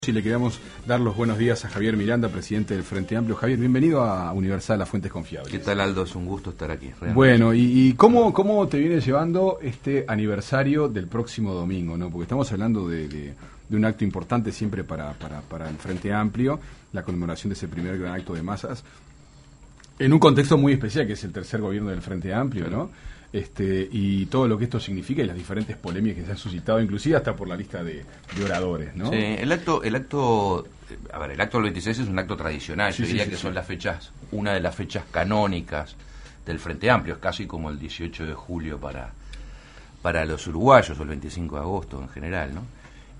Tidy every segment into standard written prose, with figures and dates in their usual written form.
Sí, le queremos dar los buenos días a Javier Miranda, presidente del Frente Amplio. Javier, bienvenido a Universal, las fuentes confiables. ¿Qué tal, Aldo? Es un gusto estar aquí. Realmente. Bueno, ¿y cómo te viene llevando este aniversario del próximo domingo, ¿no? Porque estamos hablando de un acto importante siempre para el Frente Amplio, la conmemoración de ese primer gran acto de masas, en un contexto muy especial, que es el tercer gobierno del Frente Amplio, ¿no? Y todo lo que esto significa y las diferentes polémicas que se han suscitado, inclusive hasta por la lista de oradores, ¿no? Sí, el acto del 26 es un acto tradicional, yo diría que son las fechas, una de las fechas canónicas del Frente Amplio, es casi como el 18 de julio para los uruguayos, o el 25 de agosto en general, ¿no?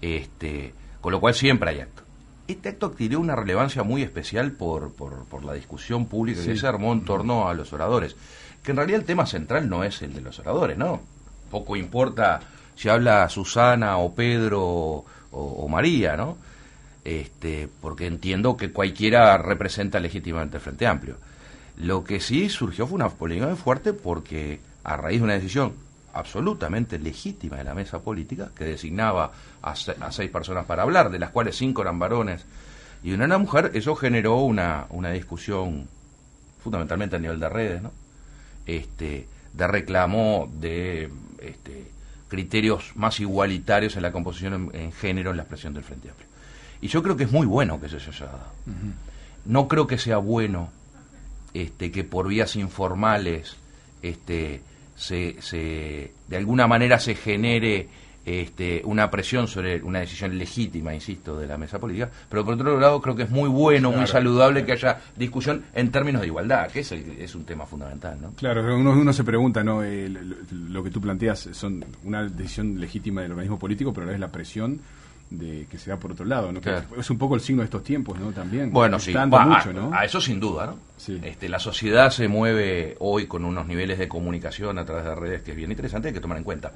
Con lo cual siempre hay acto. Este acto adquirió una relevancia muy especial por la discusión pública que se armó en torno a los oradores, que en realidad el tema central no es el de los oradores, ¿no? Poco importa si habla Susana o Pedro o María, ¿no? Porque entiendo que cualquiera representa legítimamente el Frente Amplio. Lo que sí surgió fue una polémica muy fuerte porque a raíz de una decisión absolutamente legítima de la mesa política, que designaba a 6 personas para hablar, de las cuales 5 eran varones y una era mujer, eso generó una discusión fundamentalmente a nivel de redes, ¿no? De reclamo de criterios más igualitarios en la composición en género en la expresión del Frente Amplio. Y yo creo que es muy bueno que eso se haya dado. No creo que sea bueno que por vías informales de alguna manera se genere una presión sobre una decisión legítima, insisto, de la mesa política, pero por otro lado creo que es muy bueno, claro, muy saludable que haya discusión en términos de igualdad, que es un tema fundamental, ¿no? Claro, uno se pregunta, ¿no? Lo que tú planteas son una decisión legítima del organismo político, pero a la vez la presión de que se da por otro lado, ¿no? Claro. Es un poco el signo de estos tiempos, ¿no? También. Bueno, sí, mucho, ¿no? A eso sin duda, ¿no? Sí. La sociedad se mueve hoy con unos niveles de comunicación a través de redes que es bien interesante, hay que tomar en cuenta.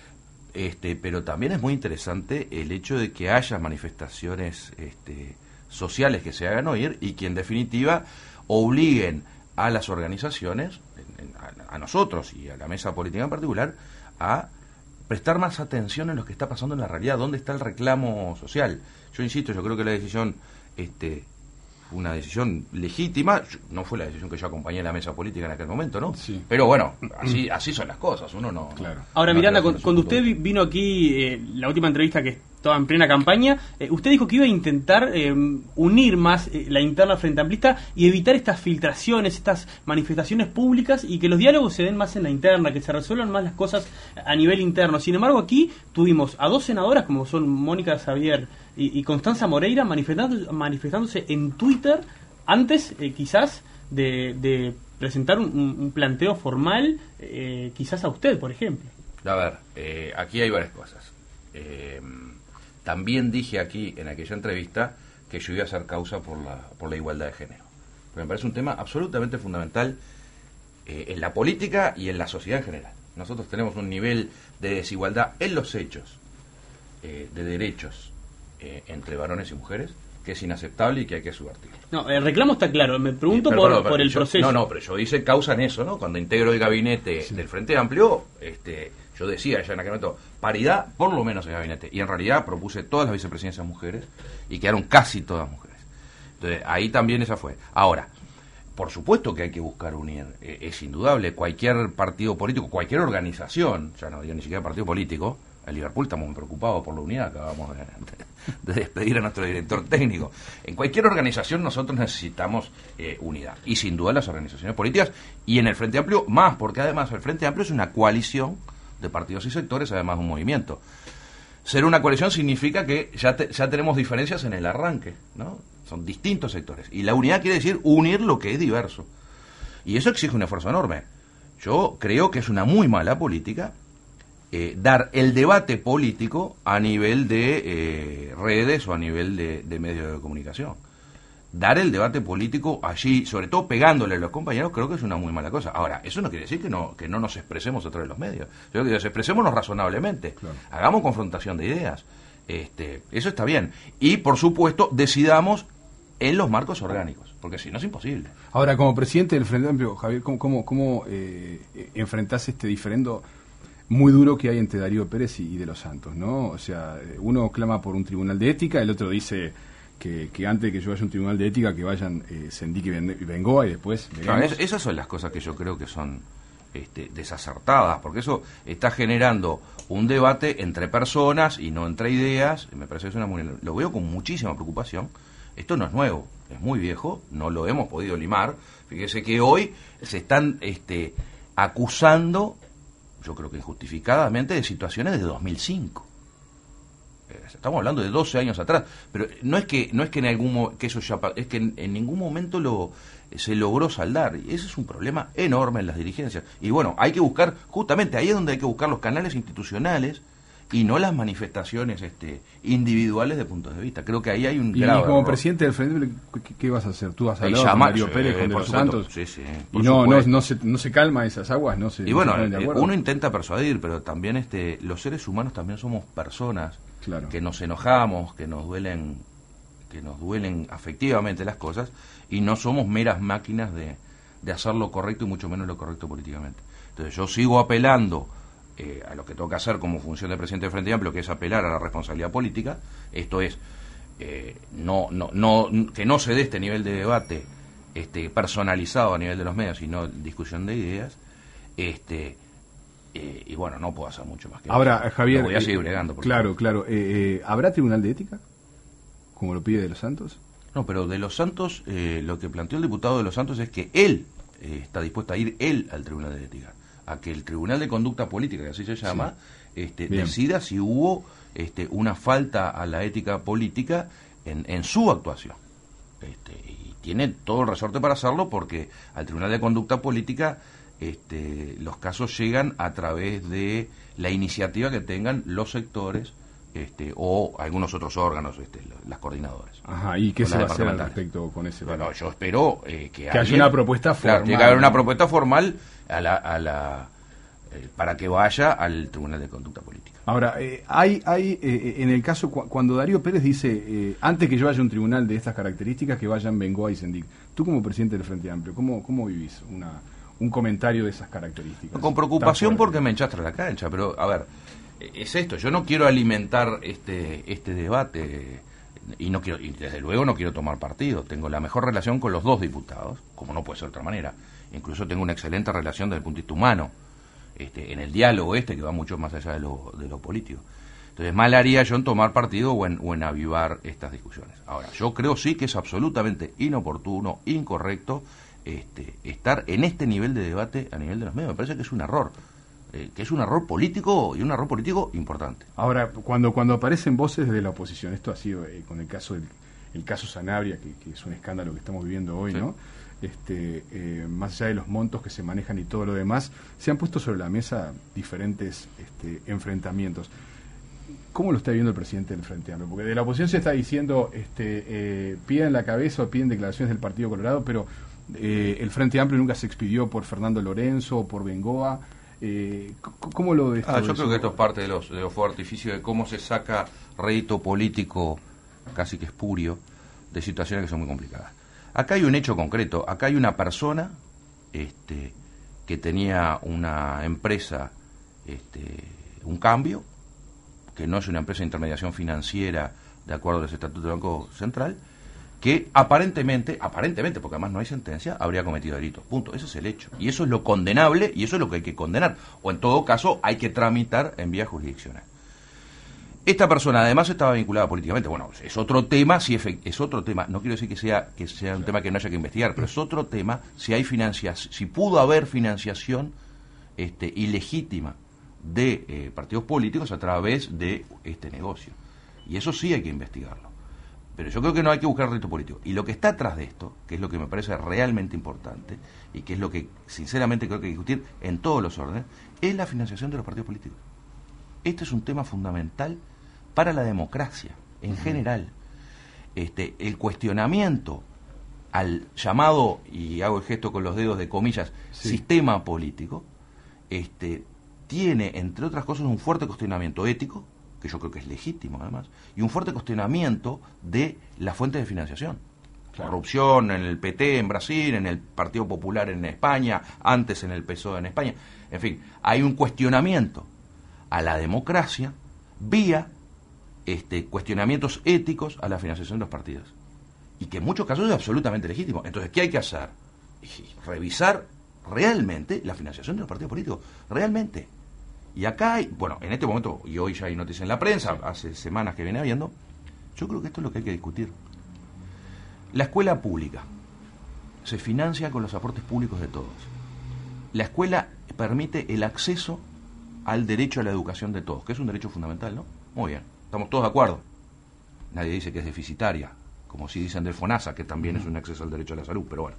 Pero también es muy interesante el hecho de que haya manifestaciones sociales que se hagan oír y que en definitiva obliguen a las organizaciones, a nosotros y a la mesa política en particular, a prestar más atención en lo que está pasando en la realidad, dónde está el reclamo social. Yo insisto, yo creo que la decisión una decisión legítima, no fue la decisión que yo acompañé en la mesa política en aquel momento, ¿no? Sí. Pero bueno, así son las cosas, uno no... Claro. Ahora, Miranda, cuando usted vino aquí, la última entrevista que estaba en plena campaña, usted dijo que iba a intentar unir más la interna frente amplista y evitar estas filtraciones, estas manifestaciones públicas y que los diálogos se den más en la interna, que se resuelvan más las cosas a nivel interno. Sin embargo, aquí tuvimos a 2 senadoras, como son Mónica Xavier y Constanza Moreira, manifestándose en Twitter antes quizás de presentar un planteo formal quizás a usted, por ejemplo. A ver, aquí hay varias cosas. También dije aquí en aquella entrevista que yo iba a hacer causa por la igualdad de género, porque me parece un tema absolutamente fundamental en la política y en la sociedad en general. Nosotros tenemos un nivel de desigualdad en los hechos de derechos entre varones y mujeres que es inaceptable y que hay que subvertir. No, el reclamo está claro, me pregunto por el proceso. No, pero yo hice causa en eso, ¿no? Cuando integro el gabinete del Frente Amplio, yo decía ya en aquel momento, paridad por lo menos en el gabinete, y en realidad propuse todas las vicepresidencias mujeres y quedaron casi todas mujeres. Entonces, ahí también esa fue. Ahora, por supuesto que hay que buscar unir, es indudable, cualquier partido político, cualquier organización, ya no digo ni siquiera partido político. En Liverpool estamos muy preocupados por la unidad, acabamos de despedir a nuestro director técnico. En cualquier organización nosotros necesitamos unidad, y sin duda las organizaciones políticas, y en el Frente Amplio más, porque además el Frente Amplio es una coalición de partidos y sectores, además de un movimiento. Ser una coalición significa que ya tenemos diferencias en el arranque, ¿no? Son distintos sectores, y la unidad quiere decir unir lo que es diverso, y eso exige un esfuerzo enorme. Yo creo que es una muy mala política dar el debate político a nivel de redes o a nivel de medios de comunicación. Dar el debate político allí, sobre todo pegándole a los compañeros, creo que es una muy mala cosa. Ahora, eso no quiere decir que no nos expresemos a través de los medios. Yo creo que nos expresémonos razonablemente. Claro. Hagamos confrontación de ideas. Eso está bien. Y, por supuesto, decidamos en los marcos orgánicos, porque si no es imposible. Ahora, como presidente del Frente Amplio, Javier, ¿cómo enfrentás este diferendo muy duro que hay entre Darío Pérez y De los Santos, ¿no? O sea, uno clama por un tribunal de ética, el otro dice que antes de que yo vaya a un tribunal de ética, que vayan Sendik y Bengoa, y después claro, esas son las cosas que yo creo que son desacertadas, porque eso está generando un debate entre personas y no entre ideas. Me parece que lo veo con muchísima preocupación. Esto no es nuevo, es muy viejo, no lo hemos podido limar. Fíjese que hoy se están acusando, yo creo que injustificadamente, de situaciones de 2005. Estamos hablando de 12 años atrás, pero no es que eso ya, es que en ningún momento se logró saldar, y ese es un problema enorme en las dirigencias. Y bueno, hay que buscar, justamente ahí es donde hay que buscar los canales institucionales y no las manifestaciones individuales de puntos de vista. Creo que ahí hay un grave Y como error. presidente del Frente, ¿qué vas a hacer? ¿Tú vas a hablar con Darío Pérez, con De los Santos? Sí, sí, y no se calma esas aguas, no se. Y bueno, no se ponen de acuerdo. uno intenta persuadir, pero también los seres humanos también somos personas, claro, que nos enojamos, que nos duelen afectivamente las cosas, y no somos meras máquinas de hacer lo correcto y mucho menos lo correcto políticamente. Entonces yo sigo apelando a lo que tengo que hacer como función de presidente del Frente Amplio, que es apelar a la responsabilidad política. Esto es que no se dé este nivel de debate personalizado a nivel de los medios, sino discusión de ideas. Y bueno, no puedo hacer mucho más que ahora, eso. Javier, lo voy a seguir bregando. Claro. ¿Habrá tribunal de ética, como lo pide De los Santos? No, pero De los Santos, lo que planteó el diputado De los Santos es que él está dispuesto a ir él al tribunal de ética, a que el Tribunal de Conducta Política, que así se llama, decida si hubo una falta a la ética política en su actuación. Y tiene todo el resorte para hacerlo, porque al Tribunal de Conducta Política los casos llegan a través de la iniciativa que tengan los sectores o algunos otros órganos, las coordinadoras. Ajá, ¿y qué se va a hacer al respecto con ese tema? Bueno, yo espero que haya una propuesta formal. Claro, tiene que haber una propuesta formal para que vaya al Tribunal de Conducta Política. Ahora, hay en el caso, cuando Darío Pérez dice, antes que yo vaya a un tribunal de estas características, que vayan Bengoa y Sendik, tú como presidente del Frente Amplio, ¿cómo vivís un comentario de esas características? Con preocupación, porque me enchastra la cancha, pero a ver, es esto, yo no quiero alimentar este debate y desde luego no quiero tomar partido. Tengo la mejor relación con los dos diputados, como no puede ser de otra manera. Incluso tengo una excelente relación desde el punto de vista humano, en el diálogo que va mucho más allá de lo político. Entonces, mal haría yo en tomar partido o en avivar estas discusiones. Ahora, yo creo sí que es absolutamente inoportuno, incorrecto, estar en este nivel de debate a nivel de los medios. Me parece que es un error. Que es un error político, y un error político importante. Ahora, cuando aparecen voces de la oposición, esto ha sido con el caso Sanabria, que es un escándalo que estamos viviendo hoy, sí, ¿no? Más allá de los montos que se manejan y todo lo demás, se han puesto sobre la mesa diferentes enfrentamientos. ¿Cómo lo está viendo el presidente del Frente Amplio? Porque de la oposición se está diciendo, piden la cabeza o piden declaraciones del Partido Colorado, pero el Frente Amplio nunca se expidió por Fernando Lorenzo o por Bengoa. ¿Cómo lo ves? Yo creo que esto es parte de los fuegos artificios, de cómo se saca rédito político casi que espurio de situaciones que son muy complicadas. Acá hay un hecho concreto, acá hay una persona que tenía una empresa, un cambio, que no es una empresa de intermediación financiera de acuerdo a los estatutos del Banco Central, que aparentemente, porque además no hay sentencia, habría cometido delitos. Punto. Ese es el hecho. Y eso es lo condenable, y eso es lo que hay que condenar. O en todo caso, hay que tramitar en vía jurisdiccional. Esta persona además estaba vinculada políticamente. Bueno, es otro tema, es otro tema. No quiero decir que sea un tema que no haya que investigar, pero es otro tema si hay si pudo haber financiación ilegítima de partidos políticos a través de este negocio. Y eso sí hay que investigarlo. Pero yo creo que no hay que buscar rédito político. Y lo que está atrás de esto, que es lo que me parece realmente importante, y que es lo que sinceramente creo que hay que discutir en todos los órdenes, es la financiación de los partidos políticos. Este es un tema fundamental para la democracia, en general. El cuestionamiento al llamado, y hago el gesto con los dedos de comillas, sí, sistema político, tiene, entre otras cosas, un fuerte cuestionamiento ético, que yo creo que es legítimo además, y un fuerte cuestionamiento de las fuentes de financiación. Claro. Corrupción en el PT en Brasil, en el Partido Popular en España, antes en el PSOE en España. En fin, hay un cuestionamiento a la democracia vía cuestionamientos éticos a la financiación de los partidos. Y que en muchos casos es absolutamente legítimo. Entonces, ¿qué hay que hacer? Revisar realmente la financiación de los partidos políticos. Realmente. Y acá hay, bueno, en este momento, y hoy ya hay noticias en la prensa, hace semanas que viene habiendo, yo creo que esto es lo que hay que discutir. La escuela pública se financia con los aportes públicos de todos. La escuela permite el acceso al derecho a la educación de todos, que es un derecho fundamental, ¿no? Muy bien, estamos todos de acuerdo. Nadie dice que es deficitaria, como si dicen del FONASA, que también es un acceso al derecho a la salud, pero bueno.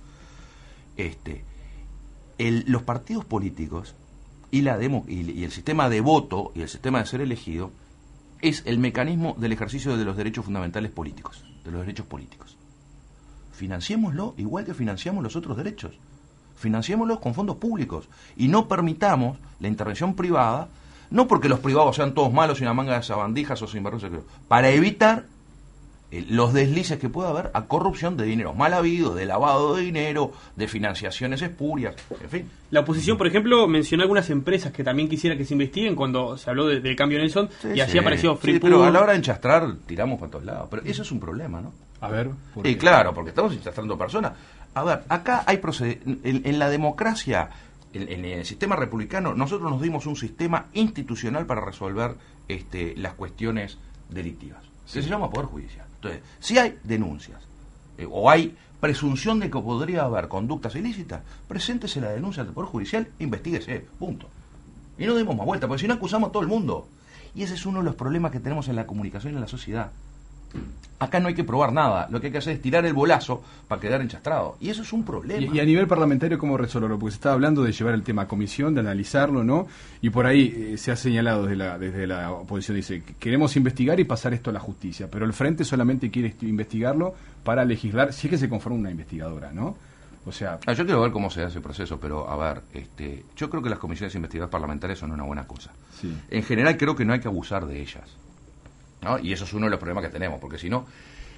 Los partidos políticos y el sistema de voto y el sistema de ser elegido es el mecanismo del ejercicio de los derechos fundamentales políticos, de los derechos políticos. Financiémoslo igual que financiamos los otros derechos. Financiémoslo con fondos públicos y no permitamos la intervención privada, no porque los privados sean todos malos y una manga de sabandijas o sinvergüenzas, para evitar los deslices que pueda haber a corrupción de dinero mal habido, de lavado de dinero, de financiaciones espurias, en fin. La oposición, por ejemplo, mencionó algunas empresas que también quisiera que se investiguen cuando se habló del cambio Nelson, y así apareció Freeport. Pero a la hora de enchastrar tiramos para todos lados, pero eso es un problema, ¿no? A ver, claro, porque estamos enchastrando personas. A ver, acá hay en la democracia, en el sistema republicano, nosotros nos dimos un sistema institucional para resolver las cuestiones delictivas, que se llama Poder Judicial. Entonces, si hay denuncias o hay presunción de que podría haber conductas ilícitas, preséntese la denuncia al Poder Judicial, investíguese, punto. Y no demos más vuelta, porque si no acusamos a todo el mundo. Y ese es uno de los problemas que tenemos en la comunicación y en la sociedad. Acá no hay que probar nada, lo que hay que hacer es tirar el bolazo para quedar enchastrado. Y eso es un problema. Y a nivel parlamentario, ¿cómo resolverlo? Porque se está hablando de llevar el tema a comisión, de analizarlo, ¿no? Y por ahí se ha señalado desde la oposición, dice, queremos investigar y pasar esto a la justicia, pero el Frente solamente quiere investigarlo para legislar, si es que se conforma una investigadora, ¿no? O sea... yo quiero ver cómo se hace el proceso, pero a ver, yo creo que las comisiones investigadoras parlamentarias son una buena cosa. Sí. En general creo que no hay que abusar de ellas, ¿no? Y eso es uno de los problemas que tenemos, porque si no,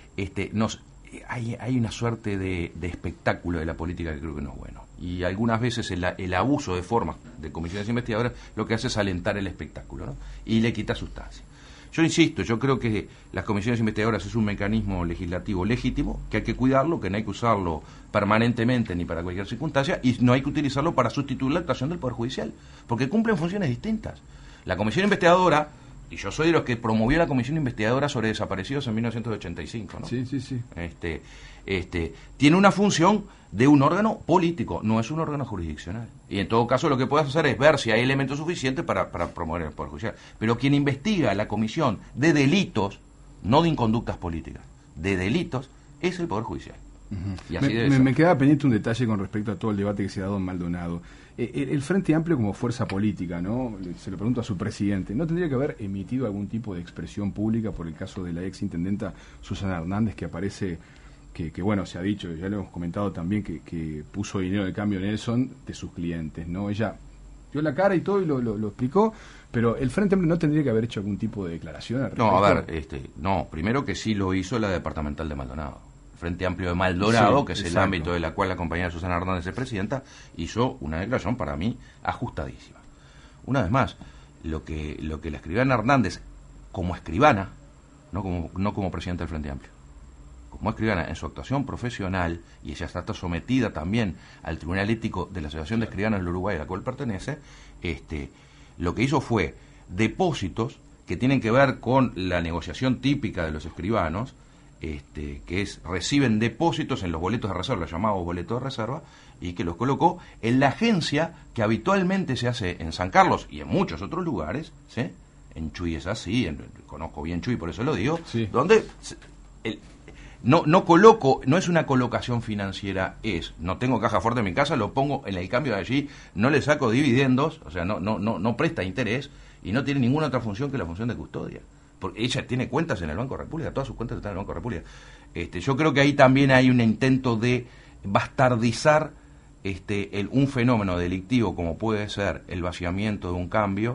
hay una suerte de espectáculo de la política que creo que no es bueno. Y algunas veces el abuso de formas de comisiones investigadoras lo que hace es alentar el espectáculo, ¿no? Y le quita sustancia. Yo insisto, yo creo que las comisiones investigadoras es un mecanismo legislativo legítimo, que hay que cuidarlo, que no hay que usarlo permanentemente ni para cualquier circunstancia, y no hay que utilizarlo para sustituir la actuación del Poder Judicial, porque cumplen funciones distintas. La comisión investigadora, y yo soy de los que promovió la comisión investigadora sobre desaparecidos en 1985, ¿no? Sí. Tiene una función de un órgano político, no es un órgano jurisdiccional. Y en todo caso lo que puedes hacer es ver si hay elementos suficientes para promover el Poder Judicial. Pero quien investiga la comisión de delitos, no de inconductas políticas, de delitos, es el Poder Judicial. Uh-huh. Y así me queda pendiente un detalle con respecto a todo el debate que se ha dado en Maldonado. El Frente Amplio como fuerza política, ¿no? Se lo pregunto a su presidente, ¿no tendría que haber emitido algún tipo de expresión pública por el caso de la ex intendenta Susana Hernández, que aparece, que bueno, se ha dicho, ya lo hemos comentado también, que puso dinero de cambio Nelson de sus clientes, ¿no? Ella dio la cara y todo y lo explicó, pero el Frente Amplio no tendría que haber hecho algún tipo de declaración al respecto. No, a ver, no, primero que sí lo hizo la departamental de Maldonado. Frente Amplio de Maldonado, sí, que es exacto, el ámbito de la cual la compañera Susana Hernández es presidenta, hizo una declaración para mí ajustadísima. Una vez más, lo que la escribana Hernández, como escribana, no como presidenta del Frente Amplio, como escribana en su actuación profesional, y ella está sometida también al Tribunal Ético de la Asociación de Escribanos del Uruguay, a la cual pertenece, lo que hizo fue depósitos que tienen que ver con la negociación típica de los escribanos, que reciben depósitos en los boletos de reserva, los llamados boletos de reserva, y que los colocó en la agencia que habitualmente se hace en San Carlos y en muchos otros lugares, ¿sí? En Chuy es así, conozco bien Chuy, por eso lo digo, sí, donde no es una colocación financiera, no tengo caja fuerte en mi casa, lo pongo en el cambio de allí, no le saco dividendos, o sea, no presta interés y no tiene ninguna otra función que la función de custodia. Porque ella tiene cuentas en el Banco República, todas sus cuentas están en el Banco República. Yo creo que ahí también hay un intento de bastardizar un fenómeno delictivo como puede ser el vaciamiento de un cambio,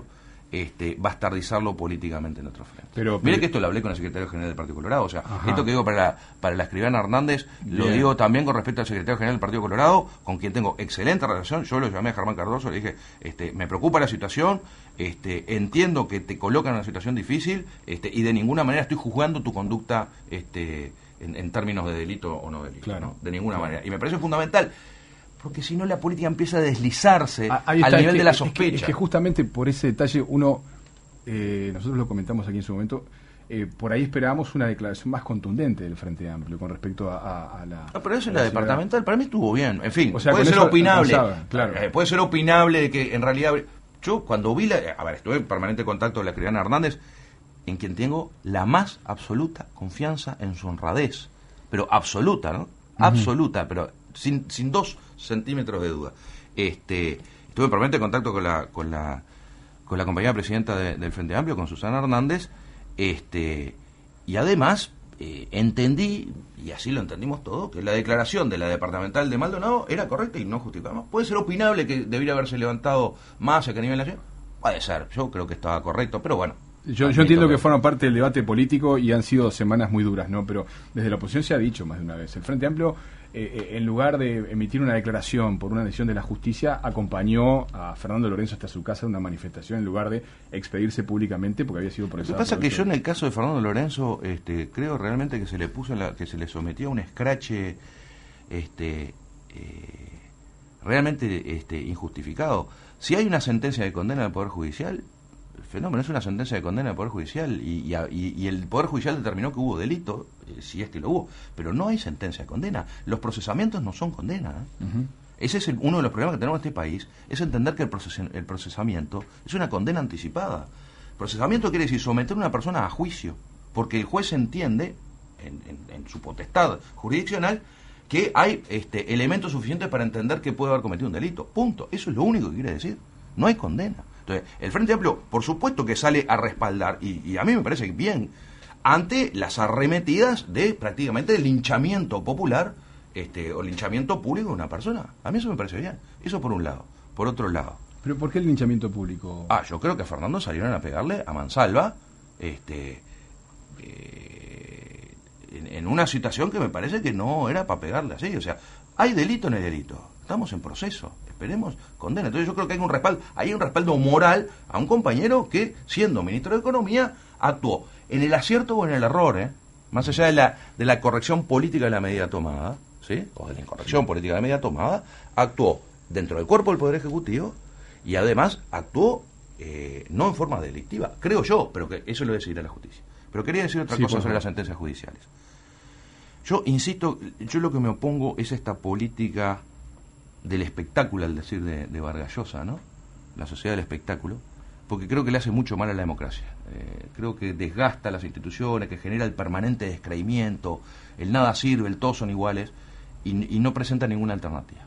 bastardizarlo políticamente en otro frente. Pero mire que esto lo hablé con el secretario general del Partido Colorado, o sea, Ajá. esto que digo para la escribana Hernández, lo Bien. digo también con respecto al secretario general del Partido Colorado, con quien tengo excelente relación. Yo lo llamé a Germán Cardoso, le dije, me preocupa la situación, entiendo que te colocan en una situación difícil, y de ninguna manera estoy juzgando tu conducta en términos de delito o no delito, Claro. ¿no? De ninguna manera. Y me parece fundamental, porque si no la política empieza a deslizarse Ahí al está, nivel de la es sospecha. Es que justamente por ese detalle uno, nosotros lo comentamos aquí en su momento, por ahí esperábamos una declaración más contundente del Frente Amplio con respecto a la... Pero eso a en la ciudad. departamental para mí estuvo bien. En fin, O sea, puede con ser eso opinable. alcanzaba, claro. Puede ser opinable de que en realidad... Yo cuando vi estuve en permanente contacto con la escribana Hernández, en quien tengo la más absoluta confianza en su honradez. Pero absoluta, ¿no? Absoluta, pero sin 2 centímetros de duda. Estuve en permanente contacto con la compañera presidenta del Frente Amplio, con Susana Hernández, y además entendí, y así lo entendimos todo, que la declaración de la departamental de Maldonado era correcta y no justificada. Puede ser opinable que debiera haberse levantado más a que a nivel nacional. Puede ser, yo creo que estaba correcto, pero bueno. Yo entiendo que forma parte del debate político y han sido semanas muy duras, ¿no? Pero desde la oposición se ha dicho más de una vez. El Frente Amplio, en lugar de emitir una declaración por una decisión de la justicia, acompañó a Fernando Lorenzo hasta su casa en una manifestación en lugar de expedirse públicamente porque había sido procesado. Lo que pasa es que por yo en el caso de Fernando Lorenzo creo realmente que se le puso que se le sometió a un escrache realmente injustificado. Si hay una sentencia de condena del Poder Judicial, el fenómeno es una sentencia de condena del Poder Judicial y el Poder Judicial determinó que hubo delito, si es que lo hubo, pero no hay sentencia de condena. Los procesamientos no son condena. Uh-huh. Ese es uno de los problemas que tenemos en este país, es entender que el procesamiento es una condena anticipada. Procesamiento quiere decir someter a una persona a juicio, porque el juez entiende, en su potestad jurisdiccional, que hay elementos suficientes para entender que puede haber cometido un delito. Punto. Eso es lo único que quiere decir. No hay condena. Entonces, el Frente Amplio, por supuesto que sale a respaldar, y a mí me parece bien, ante las arremetidas de prácticamente el linchamiento popular o linchamiento público de una persona. A mí eso me parece bien. Eso por un lado. Por otro lado. ¿Pero por qué el linchamiento público? Yo creo que a Fernando salieron a pegarle a mansalva en una situación que me parece que no era para pegarle así. O sea, ¿hay delito o no hay delito? Estamos en proceso. Esperemos condena. Entonces yo creo que hay un respaldo moral a un compañero que, siendo ministro de Economía, actuó en el acierto o en el error, más allá de la corrección política de la medida tomada, ¿sí? O de la incorrección política de la medida tomada, actuó dentro del cuerpo del Poder Ejecutivo y además actuó no en forma delictiva, creo yo, pero que eso lo decidirá la justicia. Pero quería decir otra cosa sobre las sentencias judiciales. Yo insisto, yo lo que me opongo es esta política del espectáculo, al decir de Vargas Llosa, ¿no? La sociedad del espectáculo, porque creo que le hace mucho mal a la democracia. Creo que desgasta las instituciones, que genera el permanente descreimiento, el nada sirve, el todos son iguales, y no presenta ninguna alternativa.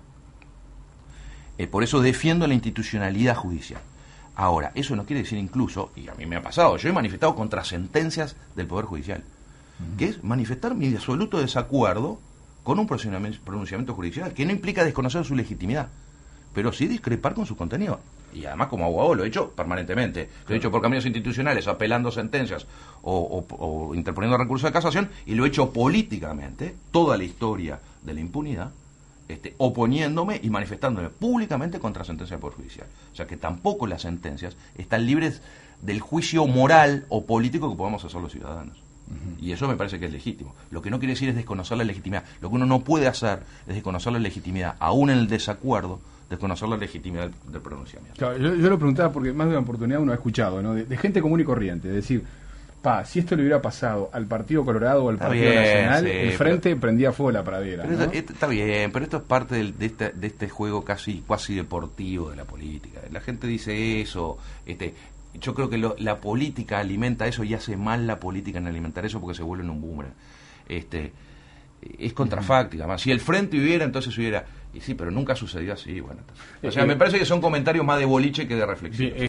Por eso defiendo la institucionalidad judicial. Ahora, eso no quiere decir incluso, y a mí me ha pasado, yo he manifestado contra sentencias del Poder Judicial, que es manifestar mi absoluto desacuerdo con un pronunciamiento judicial, que no implica desconocer su legitimidad, pero sí discrepar con su contenido. Y además, como abogado, lo he hecho permanentemente. Lo he hecho por caminos institucionales, apelando sentencias o interponiendo recursos de casación, y lo he hecho políticamente, toda la historia de la impunidad, oponiéndome y manifestándome públicamente contra sentencias del Poder Judicial. O sea que tampoco las sentencias están libres del juicio moral o político que podamos hacer los ciudadanos. Uh-huh. Y eso me parece que es legítimo. Lo que no quiere decir es desconocer la legitimidad. Lo que uno no puede hacer es desconocer la legitimidad, aún en el desacuerdo, desconocer la legitimidad del pronunciamiento. Claro, yo lo preguntaba porque más de una oportunidad uno ha escuchado, ¿no? de gente común y corriente, es decir, si esto le hubiera pasado al Partido Colorado o al Partido Nacional, sí, el Frente prendía fuego la pradera, ¿no? Está bien, pero esto es parte de este juego cuasi deportivo de la política. La gente dice eso, yo creo que la política alimenta eso y hace mal la política en alimentar eso porque se vuelve en un boomerang. Es contrafáctica. Uh-huh. Si el Frente hubiera, entonces hubiera... Y sí, pero nunca sucedió así. Bueno, o sea, me parece que son comentarios más de boliche que de reflexión.